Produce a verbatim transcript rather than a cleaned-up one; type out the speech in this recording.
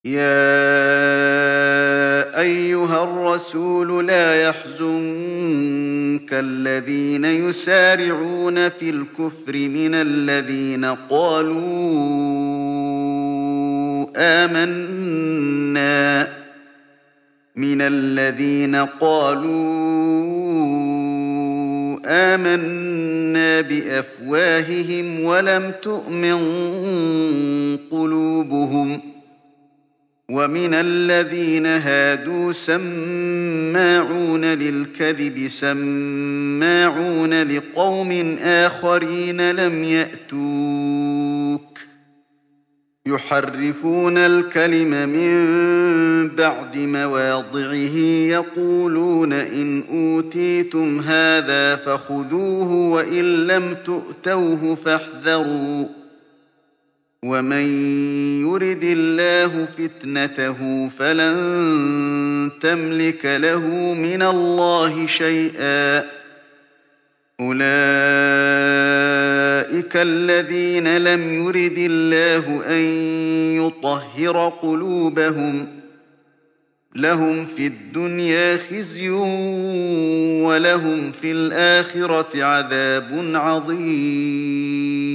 يَا أَيُّهَا الرَّسُولُ لَا يَحْزُنكَ الَّذِينَ يُسَارِعُونَ فِي الْكُفْرِ مِنَ الَّذِينَ قَالُوا آمَنَّا مِنَ الَّذِينَ قَالُوا آمَنَّا بِأَفْوَاهِهِمْ وَلَمْ تُؤْمِن قُلُوبُهُمْ ۛ وَمِنَ الَّذِينَ هَادُوا سَمَّاعُونَ لِلْكَذِبِ سَمَّاعُونَ لِقَوْمٍ آخَرِينَ لَمْ يَأْتُوكَ ۖ يُحَرِّفُونَ الْكَلِمَ مِن بَعْدِ مَوَاضِعِهِ يَقُولُونَ إِنْ أُوتِيتُمْ هَٰذَا فَخُذُوهُ وَإِن لَّمْ تُؤْتَوْهُ فَاحْذَرُوا ۚ وَمَن يُرِدِ اللَّهُ فِتْنَتَهُ فَلَن تَمْلِكَ لَهُ مِنَ اللَّهِ شَيْئًا ۚ أُولَٰئِكَ الَّذِينَ لَمْ يُرِدِ اللَّهُ أَن يُطَهِّرَ قُلُوبَهُمْ ۚ لَهُمْ فِي الدُّنْيَا خِزْيٌ وَلَهُمْ فِي الْآخِرَةِ عَذَابٌ عَظِيمٌ